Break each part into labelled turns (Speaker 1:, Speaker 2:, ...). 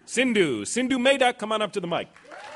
Speaker 1: Sindhu Mehta, come on up to the mic.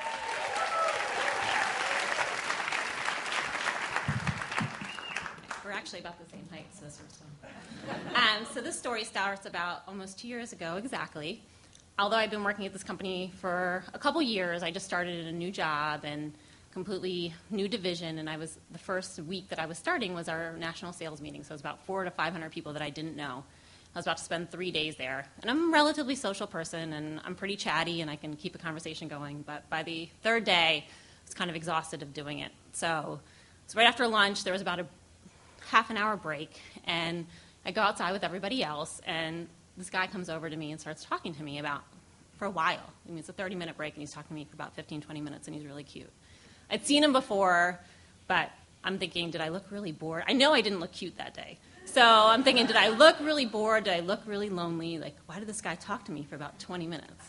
Speaker 2: We're actually about the same height, so this was fun. So this story starts about almost 2 years ago exactly. Although I've been working at this company for a couple years, I just started in a new job and completely new division, and the first week that I was starting was our national sales meeting, so it was about 400 to 500 people that I didn't know. I was about to spend 3 days there, and I'm a relatively social person, and I'm pretty chatty, and I can keep a conversation going, but by the third day, I was kind of exhausted of doing it. So right after lunch, there was about a half an hour break, and I go outside with everybody else, and this guy comes over to me and starts talking to me for a while. I mean, it's a 30-minute break, and he's talking to me for about 15, 20 minutes, and he's really cute. I'd seen him before, but I'm thinking, did I look really bored? I know I didn't look cute that day. So I'm thinking, did I look really bored? Did I look really lonely? Like, why did this guy talk to me for about 20 minutes?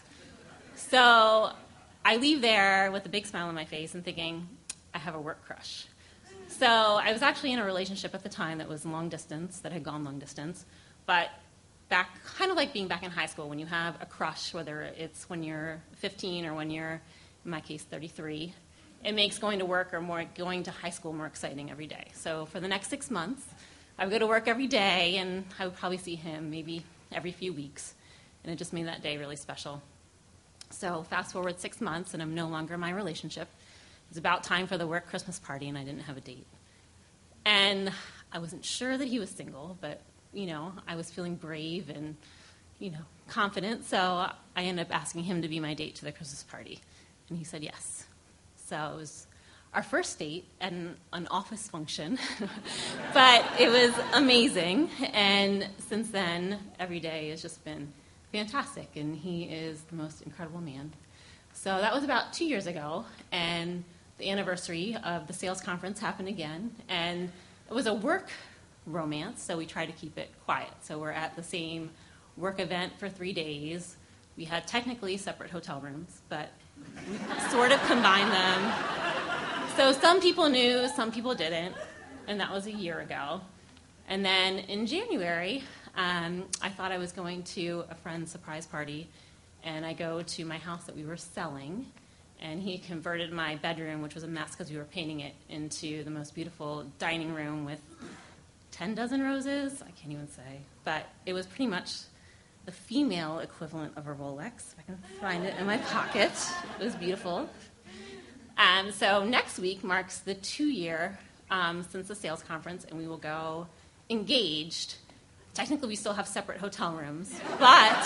Speaker 2: So I leave there with a big smile on my face and thinking, I have a work crush. So I was actually in a relationship at the time that was long distance, that had gone long distance, but back, kind of like being back in high school when you have a crush, whether it's when you're 15 or when you're, in my case, 33, it makes going to work or going to high school more exciting every day. So for the next 6 months, I would go to work every day, and I would probably see him maybe every few weeks, and it just made that day really special. So fast forward 6 months, and I'm no longer in my relationship. It was about time for the work Christmas party, and I didn't have a date. And I wasn't sure that he was single, but, I was feeling brave and, confident, so I ended up asking him to be my date to the Christmas party, and he said yes. So it was our first date at an office function, but it was amazing, and since then, every day has just been fantastic, and he is the most incredible man. So that was about 2 years ago, and the anniversary of the sales conference happened again, and it was a work romance, so we tried to keep it quiet. So we're at the same work event for 3 days. We had technically separate hotel rooms, but we sort of combined them. So some people knew, some people didn't, and that was a year ago. And then in January, I thought I was going to a friend's surprise party, and I go to my house that we were selling, and he converted my bedroom, which was a mess because we were painting it, into the most beautiful dining room with 10 dozen roses. I can't even say. But it was pretty much the female equivalent of a Rolex. If I can find it in my pocket. It was beautiful. So next week marks the 2-year since the sales conference, and we will go engaged. Technically, we still have separate hotel rooms, but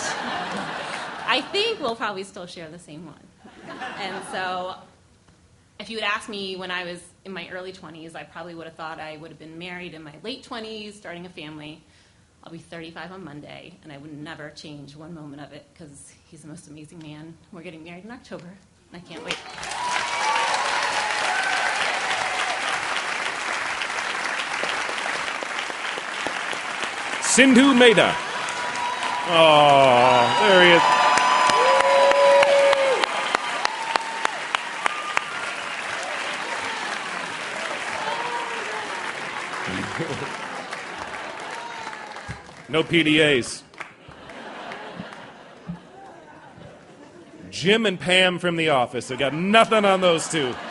Speaker 2: I think we'll probably still share the same one. And so if you had asked me when I was in my early 20s, I probably would have thought I would have been married in my late 20s, starting a family. I'll be 35 on Monday, and I would never change one moment of it because he's the most amazing man. We're getting married in October, and I can't wait.
Speaker 1: Sindhu Mehta. Oh, there he is. No PDAs. Jim and Pam from The Office. I got nothing on those two.